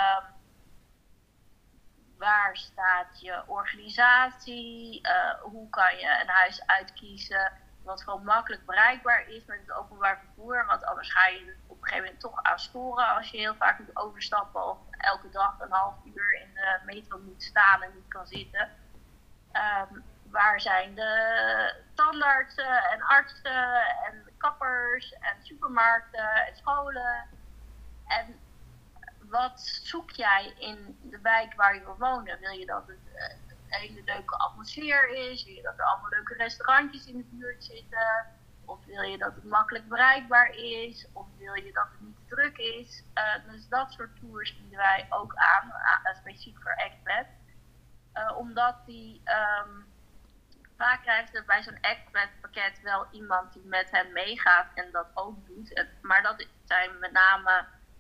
Speaker 2: waar staat je organisatie? Hoe kan je een huis uitkiezen wat gewoon makkelijk bereikbaar is met het openbaar vervoer? Want anders ga je op een gegeven moment toch aan storen als je heel vaak moet overstappen of elke dag een half uur in de metro moet staan en niet kan zitten. Waar zijn de tandartsen en artsen en kappers en supermarkten en scholen? En wat zoek jij in de wijk waar je wil wonen? Wil je dat het een hele leuke atmosfeer is? Wil je dat er allemaal leuke restaurantjes in de buurt zitten? Of wil je dat het makkelijk bereikbaar is? Of wil je dat het niet te druk is? Dus dat soort tours bieden wij ook aan, specifiek voor expat. Omdat die vaak krijgt er bij zo'n expat pakket wel iemand die met hen meegaat en dat ook doet. Maar dat zijn met name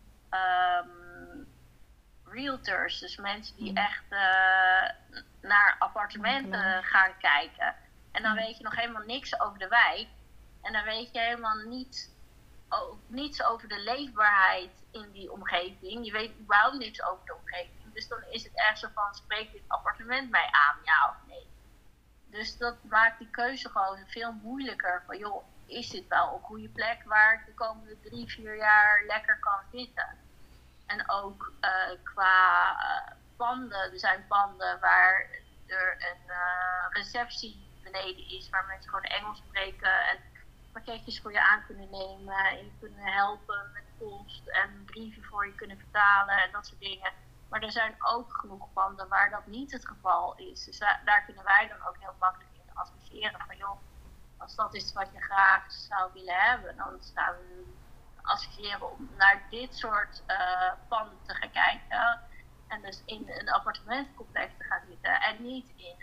Speaker 2: realtors, dus mensen die echt naar appartementen gaan kijken. En dan weet je nog helemaal niks over de wijk. En dan weet je helemaal niets over de leefbaarheid in die omgeving. Je weet überhaupt niks over de omgeving. Dus dan is het echt zo van, spreek dit appartement mij aan, ja of nee. Dus dat maakt die keuze gewoon veel moeilijker. Van joh, is dit wel een goede plek waar ik de komende 3-4 jaar lekker kan zitten? En ook qua panden. Er zijn panden waar er een receptie beneden is, waar mensen gewoon Engels spreken en pakketjes voor je aan kunnen nemen en je kunnen helpen met post en brieven voor je kunnen vertalen en dat soort dingen. Maar er zijn ook genoeg panden waar dat niet het geval is. Dus daar kunnen wij dan ook heel makkelijk in adviseren van joh, als dat is wat je graag zou willen hebben, dan zouden we adviseren om naar dit soort panden te gaan kijken. En dus in een appartementencomplex te gaan zitten en niet in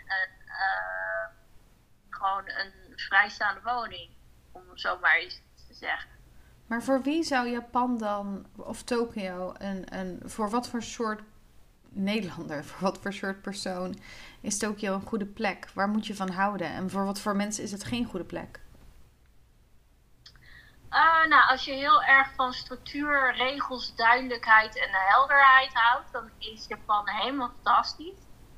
Speaker 2: gewoon een vrijstaande woning, om zo maar eens te zeggen.
Speaker 1: Maar voor wie zou Japan dan, of Tokio, voor wat voor soort Nederlander, voor wat voor soort persoon is Tokio een goede plek? Waar moet je van houden? En voor wat voor mensen is het geen goede plek?
Speaker 2: Nou, als je heel erg van structuur, regels, duidelijkheid en helderheid houdt, dan is Japan helemaal fantastisch.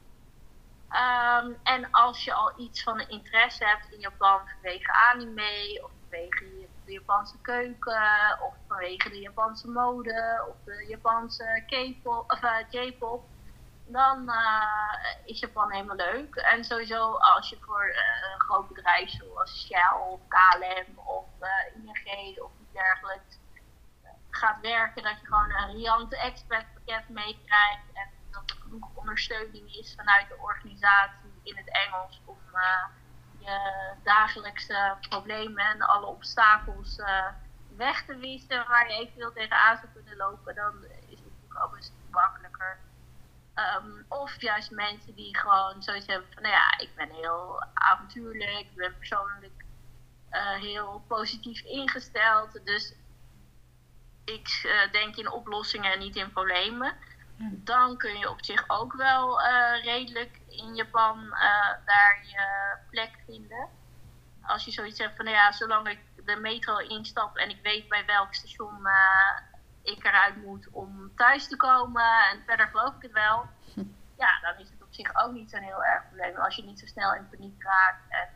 Speaker 2: En als je al iets van een interesse hebt in Japan vanwege anime, of vanwege de Japanse keuken, of vanwege de Japanse mode, of de Japanse K-pop, of J-pop, dan is Japan helemaal leuk. En sowieso als je voor een groot bedrijf zoals Shell of KLM of ING of iets dergelijks gaat werken, dat je gewoon een riante expertpakket meekrijgt en dat er genoeg ondersteuning is vanuit de organisatie in het Engels om je dagelijkse problemen en alle obstakels weg te wissen waar je eventueel tegenaan zou kunnen lopen, dan is het natuurlijk ook een stuk makkelijker. Of juist mensen die gewoon zoiets hebben van, nou ja, ik ben heel avontuurlijk, ik ben persoonlijk heel positief ingesteld, dus ik denk in oplossingen en niet in problemen. Dan kun je op zich ook wel redelijk in Japan daar je plek vinden. Als je zoiets hebt van, nou ja, zolang ik de metro instap en ik weet bij welk station ik eruit moet om thuis te komen en verder geloof ik het wel. Ja, dan is het op zich ook niet zo'n heel erg probleem. Als je niet zo snel in paniek raakt en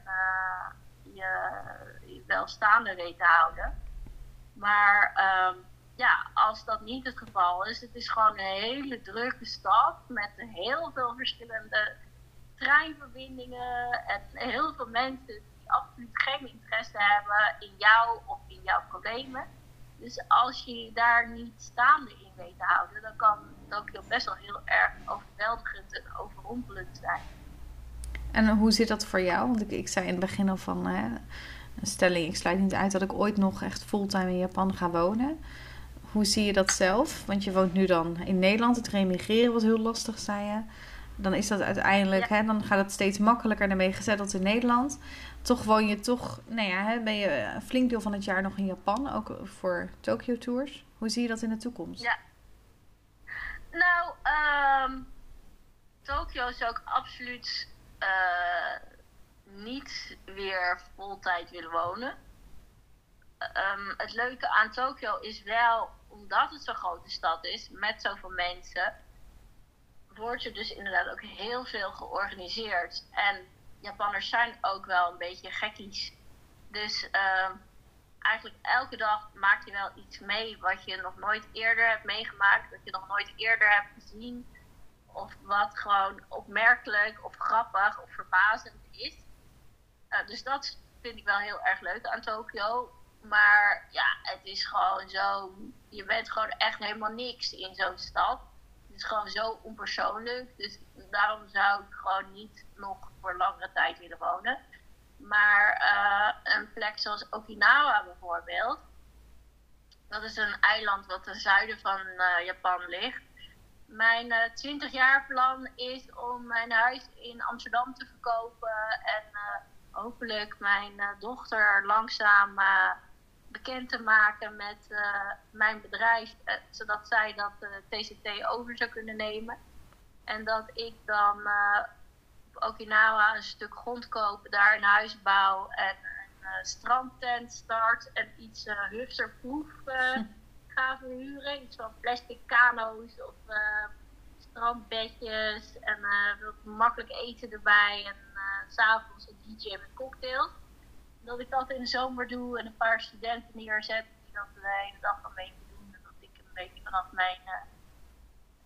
Speaker 2: je wel staande weet te houden. Maar ja, als dat niet het geval is, het is gewoon een hele drukke stad met heel veel verschillende treinverbindingen en heel veel mensen die absoluut geen interesse hebben in jou of in jouw problemen. Dus als je daar niet staande in weet te houden, dan kan Tokio best wel heel erg overweldigend en overrompelend zijn.
Speaker 1: En hoe zit dat voor jou? Want ik zei in het begin al van een stelling, ik sluit niet uit dat ik ooit nog echt fulltime in Japan ga wonen. Hoe zie je dat zelf? Want je woont nu dan in Nederland, het remigreren was heel lastig, zei je. Dan is dat uiteindelijk,
Speaker 2: Ja.
Speaker 1: dan gaat het steeds makkelijker ermee gezetteld in Nederland. Toch woon je nou ja, ben je een flink deel van het jaar nog in Japan, ook voor Tokyo Tours. Hoe zie je dat in de toekomst?
Speaker 2: Ja. Nou, Tokio zou ik absoluut niet weer voltijd willen wonen. Het leuke aan Tokio is wel, omdat het zo'n grote stad is, met zoveel mensen, wordt er dus inderdaad ook heel veel georganiseerd. En Japanners zijn ook wel een beetje gekkies. Dus eigenlijk elke dag maak je wel iets mee wat je nog nooit eerder hebt meegemaakt, wat je nog nooit eerder hebt gezien. Of wat gewoon opmerkelijk of grappig of verbazend is. Dus dat vind ik wel heel erg leuk aan Tokio. Maar ja, het is gewoon zo, je bent gewoon echt helemaal niks in zo'n stad. Het is gewoon zo onpersoonlijk. Dus daarom zou ik gewoon niet nog voor langere tijd willen wonen. Maar een plek zoals Okinawa bijvoorbeeld. Dat is een eiland wat ten zuiden van Japan ligt. Mijn 20 jaar plan is om mijn huis in Amsterdam te verkopen. En hopelijk mijn dochter langzaam bekend te maken met mijn bedrijf. Zodat zij dat TCT over zou kunnen nemen. En dat ik dan op Okinawa een stuk grond koop, daar een huis bouw en een strandtent start en iets hipsterproof ga verhuren. Iets van plastic kano's of strandbedjes en wat makkelijk eten erbij en 's avonds een DJ met cocktails. Dat ik dat in de zomer doe en een paar studenten neerzet die dat de hele dag een beetje doen. En dat ik een beetje vanaf mijn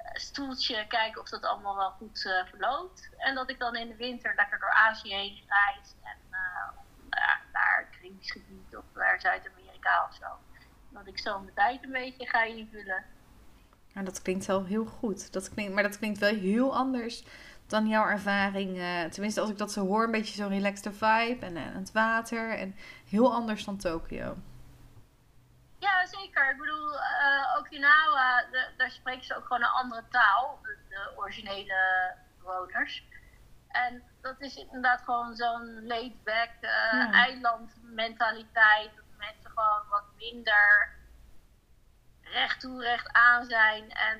Speaker 2: stoeltje, kijken of dat allemaal wel goed verloopt. En dat ik dan in de winter lekker door Azië heen reis. En naar het Caribisch gebied of naar Zuid-Amerika of zo. Dat ik zo mijn tijd een beetje ga invullen.
Speaker 1: Nou, dat klinkt wel heel goed. Maar dat klinkt wel heel anders dan jouw ervaring. Tenminste, als ik dat zo hoor, een beetje zo'n relaxed vibe en het water. En heel anders dan Tokio.
Speaker 2: Ja, zeker. Ik bedoel, Okinawa, daar spreken ze ook gewoon een andere taal. De originele bewoners. En dat is inderdaad gewoon zo'n laid-back eilandmentaliteit. Dat mensen gewoon wat minder recht toe, recht aan zijn. En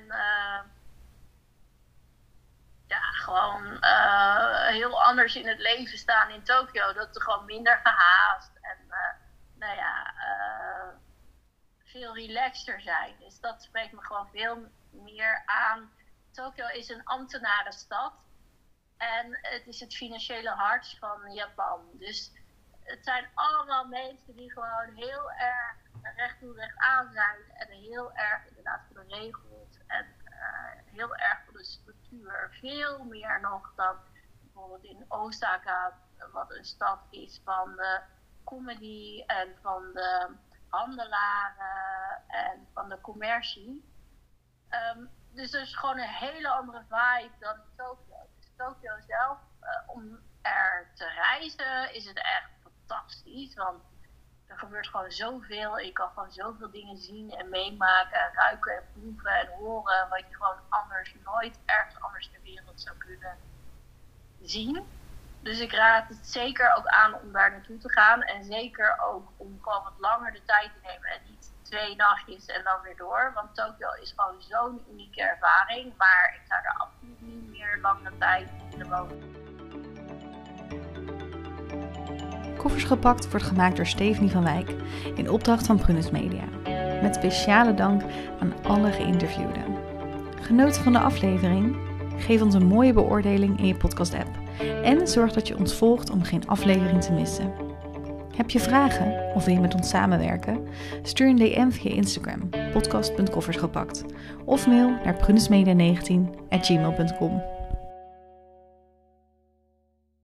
Speaker 2: gewoon heel anders in het leven staan in Tokio. Dat er gewoon minder gehaast en veel relaxter zijn. Dus dat spreekt me gewoon veel meer aan. Tokio is een ambtenarenstad. En het is het financiële hart van Japan. Dus het zijn allemaal mensen die gewoon heel erg recht toe recht aan zijn. En heel erg inderdaad voor de regels. En heel erg voor de structuur. Veel meer nog dan bijvoorbeeld in Osaka. Wat een stad is van de comedy en van de handelaren en van de commercie. Dus er is gewoon een hele andere vibe dan Tokio. Dus Tokio zelf, om er te reizen, is het echt fantastisch. Want er gebeurt gewoon zoveel. Je kan gewoon zoveel dingen zien en meemaken, en ruiken en proeven en horen. Wat je gewoon anders nooit ergens anders ter wereld zou kunnen zien. Dus ik raad het zeker ook aan om daar naartoe te gaan. En zeker ook om gewoon wat langer de tijd te nemen. En niet 2 nachtjes en dan weer door. Want Tokio is gewoon zo'n unieke ervaring. Maar ik zou er absoluut niet meer langere tijd willen wonen.
Speaker 1: Koffers Gepakt wordt gemaakt door Stephanie van Wijk in opdracht van Prunus Media. Met speciale dank aan alle geïnterviewden. Genoten van de aflevering? Geef ons een mooie beoordeling in je podcast-app. En zorg dat je ons volgt om geen aflevering te missen. Heb je vragen of wil je met ons samenwerken? Stuur een DM via Instagram, podcast.koffersgepakt. Of mail naar prunusmedia19@gmail.com.